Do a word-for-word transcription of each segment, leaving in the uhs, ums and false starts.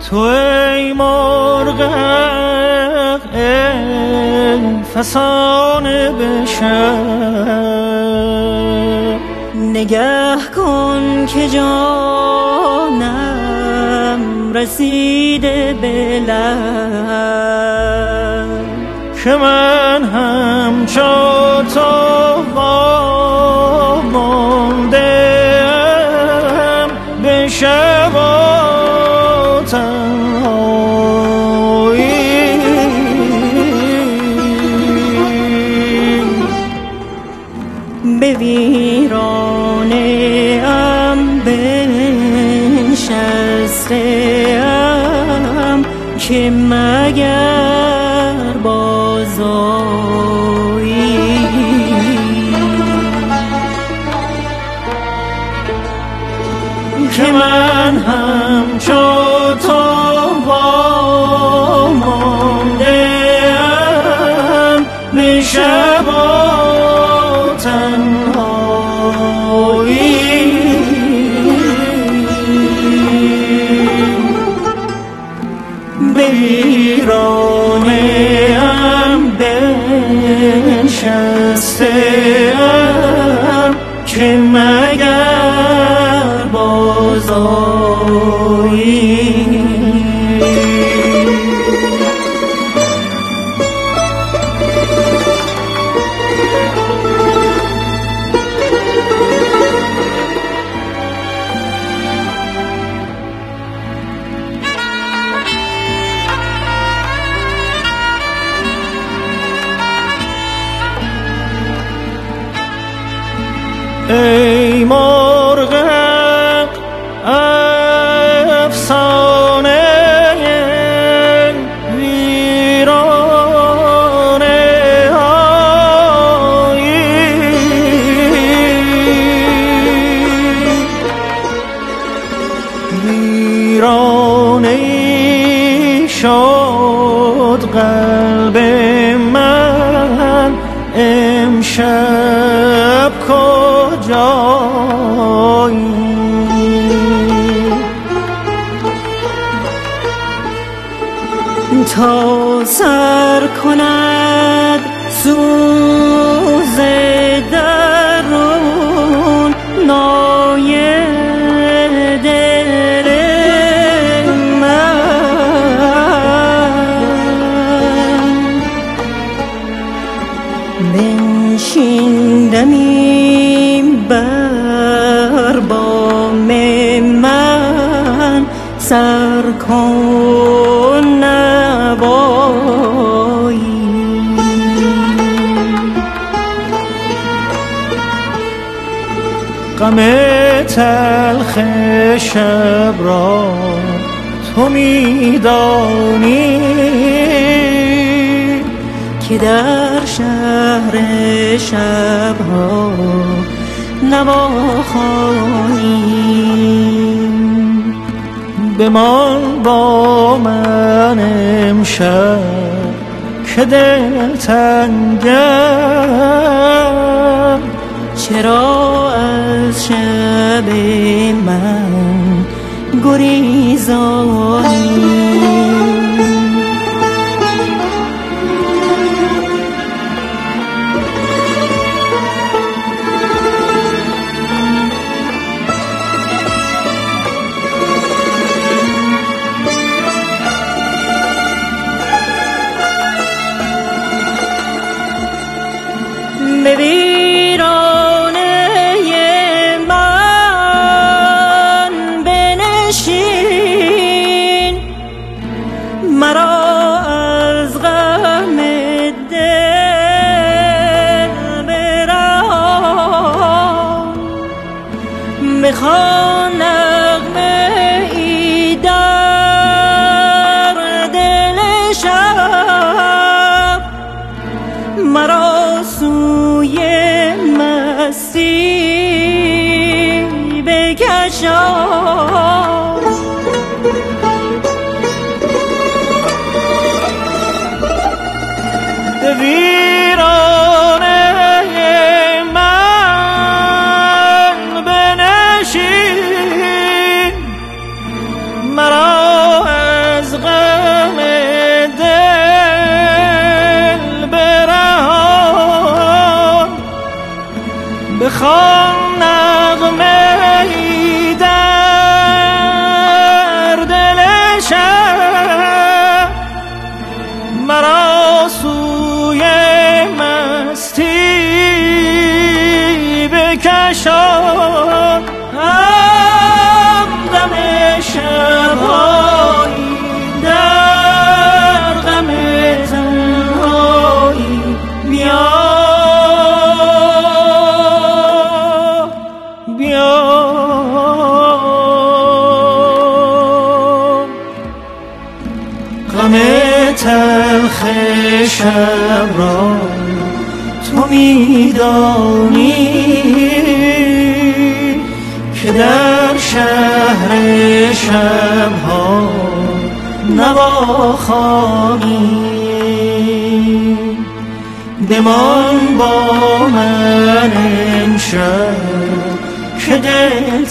تو ای مرغ ای فسانه به شب، نگه کن که جانم رسیده به لب، که من همچون تو وامانده‌ام به شب و تنهایی. به ویرانه ام بنشسته‌ام که مگر بازآیی. که من همچون تو وامانده‌ام به شب و تنهایی. به ویرانه ام بنشسته‌ام که مگر بازآیی. ای مرغ افسانه ویرانه هایی، ویرانه شد قلب من امشب کجایی. تا سر کند سوز درون نای دل من، بنشیندمی بر بام من، سر کن نوایی. غم تلخ شب را تو میدانی که در شهر شبها نواخوانیم. بمان با من امشب که دل تنگم، چرا از شب من گریزانی. به ویرانه من بنشین، مرا از غم دل برهان. میخوان نغمه ای در دل شب، مرا سوی مستی بکشان. به ویرانه من بنشین، مرا بخوان نغمه ای در دل شب، مرا سوی مستی بکشان. همدم شب‌هایی در غم تنهایی، بیا بیا غم تلخ شب را تو می‌دانی که در شهر شب‌ها نواخوانی. بمان با من امشب که دل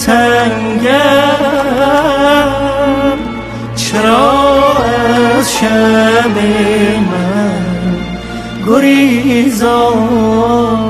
تنگم، چرا از شب من گریزان.